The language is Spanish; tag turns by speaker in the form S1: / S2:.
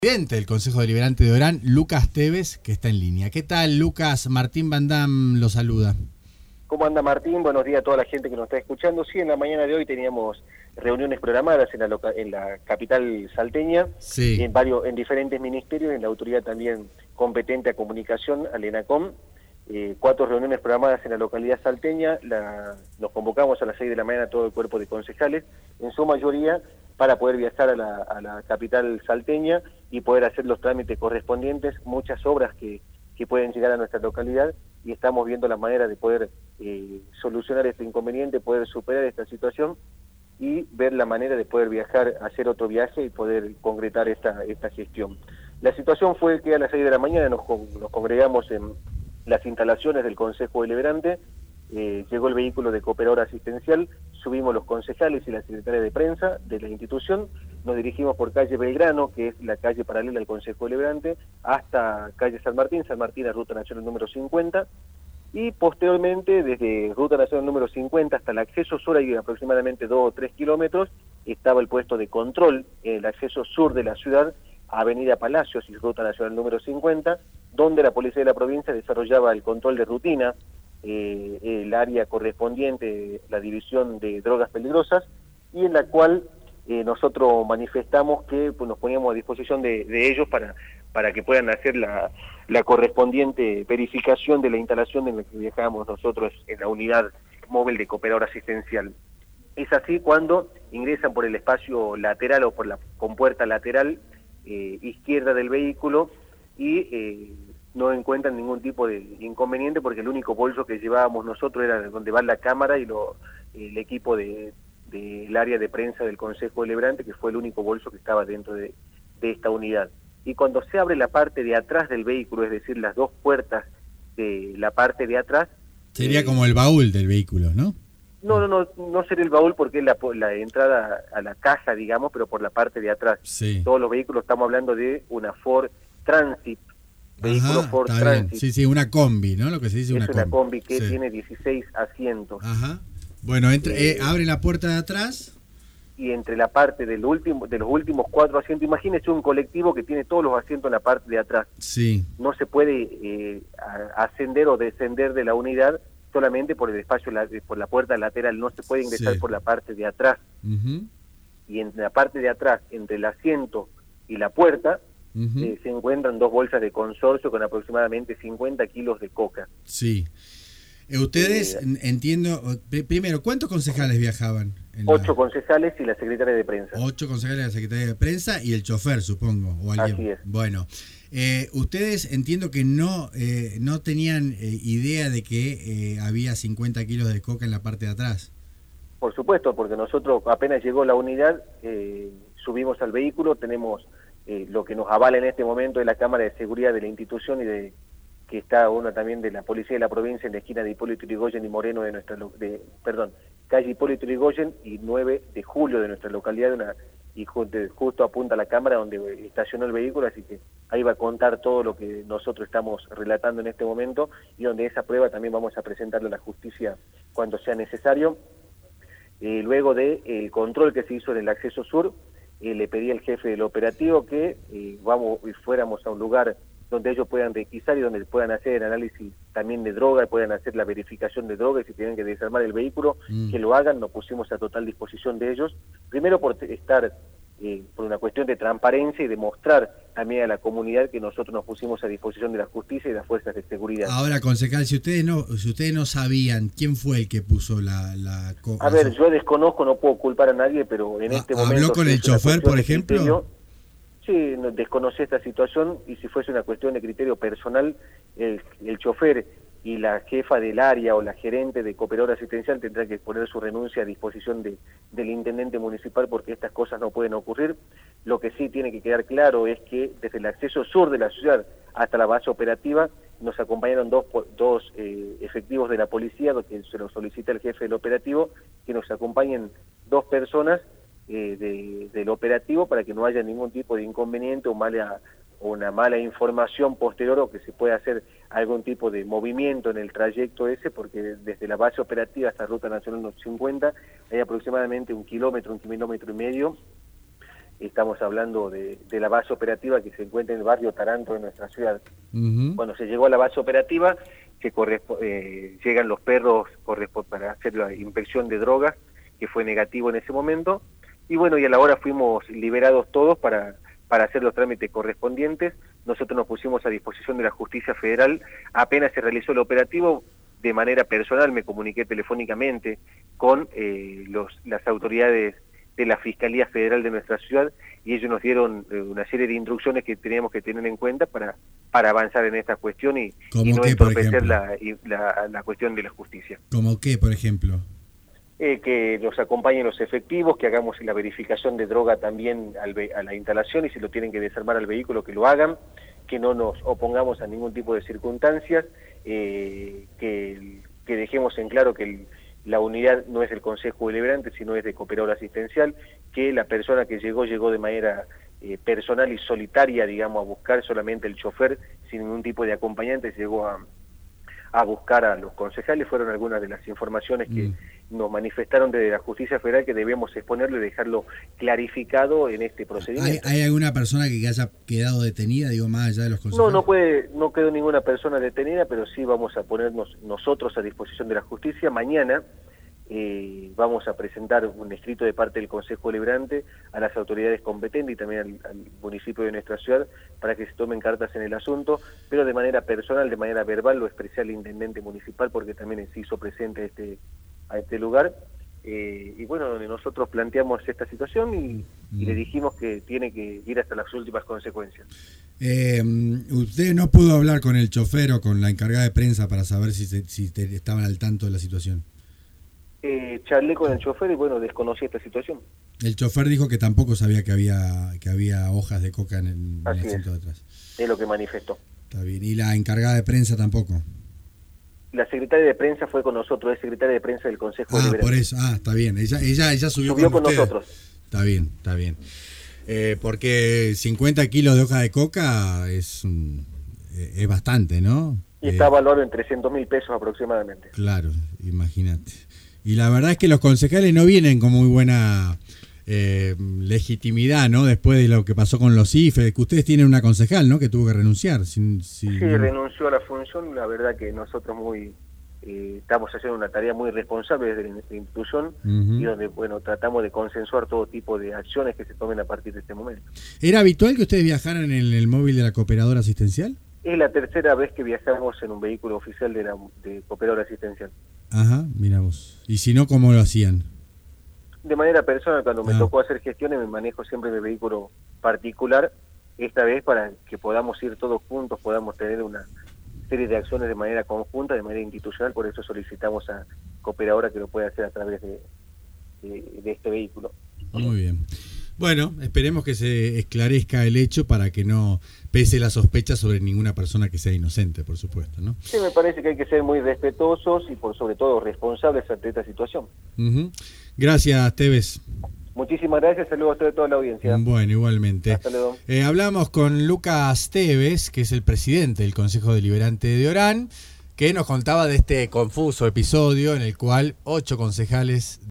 S1: Presidente del Consejo Deliberante de Orán, Lucas Tevez, que está en línea. ¿Qué tal, Lucas? Martín Van Dam lo saluda.
S2: ¿Cómo anda, Martín? Buenos días a toda la gente que nos está escuchando. Sí, en la mañana de hoy teníamos reuniones programadas en la capital salteña,
S1: Sí.
S2: en diferentes ministerios, en la autoridad también competente a comunicación, al ENACOM. 4 reuniones programadas en la localidad salteña. Nos convocamos a las 6 de la mañana todo el cuerpo de concejales, en su mayoría para poder viajar a la capital salteña y poder hacer los trámites correspondientes, muchas obras que pueden llegar a nuestra localidad, y estamos viendo la manera de poder solucionar este inconveniente, poder superar esta situación y ver la manera de poder viajar, hacer otro viaje y poder concretar esta gestión. La situación fue que a las 6 de la mañana nos congregamos en las instalaciones del Consejo Deliberante. Llegó el vehículo de cooperadora asistencial, subimos los concejales y la secretaria de prensa de la institución, nos dirigimos por calle Belgrano, que es la calle paralela al Consejo Deliberante, hasta calle San Martín a Ruta Nacional número 50, y posteriormente desde Ruta Nacional número 50 hasta el acceso sur, hay aproximadamente 2 o 3 kilómetros, estaba el puesto de control en el acceso sur de la ciudad, Avenida Palacios y Ruta Nacional número 50, donde la Policía de la provincia desarrollaba el control de rutina, el área correspondiente, la división de drogas peligrosas, y en la cual nosotros manifestamos que pues, nos poníamos a disposición de ellos para que puedan hacer la correspondiente verificación de la instalación en la que viajábamos nosotros en la unidad móvil de cooperadora asistencial. Es así cuando ingresan por el espacio lateral o por la compuerta lateral izquierda del vehículo y no encuentran ningún tipo de inconveniente, porque el único bolso que llevábamos nosotros era donde va la cámara y el equipo del área de prensa del Consejo Deliberante, que fue el único bolso que estaba dentro de esta unidad. Y cuando se abre la parte de atrás del vehículo, es decir, las 2 puertas de la parte de atrás...
S1: Sería como el baúl del vehículo, ¿no?
S2: No sería el baúl porque es la entrada a la caja, digamos, pero por la parte de atrás.
S1: Sí.
S2: Todos los vehículos, estamos hablando de una Ford Transit, vehículo Ford Transit.
S1: Bien. Sí, una combi, ¿no? Lo que se dice
S2: es una combi que
S1: sí.
S2: tiene 16 asientos.
S1: Ajá. Bueno, abre la puerta de atrás.
S2: Y entre la parte de los últimos 4 asientos, imagínese un colectivo que tiene todos los asientos en la parte de atrás.
S1: Sí.
S2: No se puede ascender o descender de la unidad solamente por el espacio, por la puerta lateral, no se puede ingresar por la parte de atrás.
S1: Uh-huh.
S2: Y en la parte de atrás, entre el asiento y la puerta,
S1: uh-huh,
S2: se encuentran 2 bolsas de consorcio con aproximadamente 50 kilos de coca.
S1: Sí. Ustedes, entiendo, primero, ¿cuántos concejales viajaban?
S2: 8 concejales y la secretaria de prensa.
S1: 8 concejales y la secretaria de prensa y el chofer, supongo, o alguien.
S2: Así es.
S1: Bueno, ustedes entiendo que no tenían idea de que había 50 kilos de coca en la parte de atrás.
S2: Por supuesto, porque nosotros apenas llegó la unidad, subimos al vehículo, tenemos lo que nos avala en este momento de la cámara de seguridad de la institución y que está una también de la Policía de la provincia en la esquina de Hipólito Yrigoyen y Moreno calle Hipólito Yrigoyen y 9 de julio de nuestra localidad, y justo apunta a la cámara donde estacionó el vehículo, así que ahí va a contar todo lo que nosotros estamos relatando en este momento, y donde esa prueba también vamos a presentarla a la justicia cuando sea necesario. Luego del control que se hizo en el acceso sur, le pedí al jefe del operativo que fuéramos a un lugar donde ellos puedan requisar y donde puedan hacer el análisis también de droga, puedan hacer la verificación de droga, y si tienen que desarmar el vehículo, que lo hagan. Nos pusimos a total disposición de ellos, primero por estar por una cuestión de transparencia y de mostrar también a la comunidad que nosotros nos pusimos a disposición de la justicia y las fuerzas de seguridad.
S1: Ahora, concejal, si ustedes no sabían quién fue el que puso la
S2: A ver, yo desconozco, no puedo culpar a nadie, pero en este momento...
S1: ¿Habló con el chofer, por ejemplo?
S2: Sí, desconocí esta situación, y si fuese una cuestión de criterio personal, el chofer y la jefa del área o la gerente de cooperadora asistencial tendrá que poner su renuncia a disposición del intendente municipal, porque estas cosas no pueden ocurrir. Lo que sí tiene que quedar claro es que desde el acceso sur de la ciudad hasta la base operativa nos acompañaron dos efectivos de la policía, lo que se lo solicita el jefe del operativo, que nos acompañen 2 personas del operativo para que no haya ningún tipo de inconveniente o una mala información posterior, o que se pueda hacer algún tipo de movimiento en el trayecto ese, porque desde la base operativa hasta Ruta Nacional 50 hay aproximadamente 1 kilómetro y medio estamos hablando de la base operativa que se encuentra en el barrio Taranto de nuestra ciudad. Cuando se llegó a la base operativa, llegan los perros para hacer la inspección de drogas, que fue negativo en ese momento, y bueno, y a la hora fuimos liberados todos para hacer los trámites correspondientes. Nosotros nos pusimos a disposición de la Justicia Federal. Apenas se realizó el operativo, de manera personal me comuniqué telefónicamente con las autoridades de la Fiscalía Federal de nuestra ciudad, y ellos nos dieron una serie de instrucciones que teníamos que tener en cuenta para avanzar en esta cuestión y no entorpecer la cuestión de la justicia.
S1: ¿Cómo qué, por ejemplo?
S2: Que nos acompañen los efectivos, que hagamos la verificación de droga también a la instalación, y si lo tienen que desarmar al vehículo, que lo hagan, que no nos opongamos a ningún tipo de circunstancias, que dejemos en claro que la unidad no es del Consejo Deliberante, sino es de Cooperadora Asistencial, que la persona que llegó de manera personal y solitaria, digamos, a buscar solamente el chofer, sin ningún tipo de acompañante, llegó a buscar a los concejales. Fueron algunas de las informaciones que nos manifestaron desde la Justicia Federal, que debemos exponerlo y dejarlo clarificado en este procedimiento.
S1: ¿Hay alguna persona que haya quedado detenida, digo, más allá de los concejales?
S2: No quedó ninguna persona detenida, pero sí vamos a ponernos nosotros a disposición de la justicia. Mañana vamos a presentar un escrito de parte del Consejo Deliberante a las autoridades competentes y también al municipio de nuestra ciudad para que se tomen cartas en el asunto, pero de manera personal, de manera verbal, lo expresé al intendente municipal porque también se hizo presente a este lugar. Y bueno, donde nosotros planteamos esta situación y le dijimos que tiene que ir hasta las últimas consecuencias.
S1: ¿Usted no pudo hablar con el chofer o con la encargada de prensa para saber si estaban al tanto de la situación?
S2: Charlé con el chofer y bueno, desconocí esta situación.
S1: El chofer dijo que tampoco sabía que había hojas de coca en el asiento de atrás.
S2: Es lo que manifestó.
S1: Está bien. ¿Y la encargada de prensa tampoco?
S2: La secretaria de prensa fue con nosotros, es secretaria de prensa del Consejo Deliberante.
S1: Por eso, está bien. Ella subió con
S2: nosotros.
S1: Está bien. Porque 50 kilos de hoja de coca es bastante, ¿no?
S2: Y está valorado en 300.000 pesos aproximadamente.
S1: Claro, imagínate. Y la verdad es que los concejales no vienen con muy buena legitimidad, ¿no? Después de lo que pasó con los IFE, que ustedes tienen una concejal, ¿no? Que tuvo que renunciar. Sí,
S2: renunció a la función. La verdad que nosotros estamos haciendo una tarea muy responsable desde la institución y donde, bueno, tratamos de consensuar todo tipo de acciones que se tomen a partir de este momento.
S1: ¿Era habitual que ustedes viajaran en el móvil de la Cooperadora Asistencial?
S2: Es la tercera vez que viajamos en un vehículo oficial de Cooperadora Asistencial.
S1: Ajá, mira vos. ¿Y si no, cómo lo hacían?
S2: De manera personal, cuando me tocó hacer gestiones, me manejo siempre mi vehículo particular, esta vez para que podamos ir todos juntos, podamos tener una serie de acciones de manera conjunta, de manera institucional. Por eso solicitamos a Cooperadora que lo pueda hacer a través de este vehículo.
S1: Muy bien. Bueno, esperemos que se esclarezca el hecho para que no pese la sospecha sobre ninguna persona que sea inocente, por supuesto, ¿no?
S2: Sí, me parece que hay que ser muy respetuosos y por sobre todo responsables ante esta situación.
S1: Gracias, Tevez.
S2: Muchísimas gracias, saludos a ustedes, toda la audiencia.
S1: Bueno, igualmente.
S2: Hasta luego.
S1: Hablamos con Lucas Tevez, que es el presidente del Consejo Deliberante de Orán, que nos contaba de este confuso episodio en el cual 8 concejales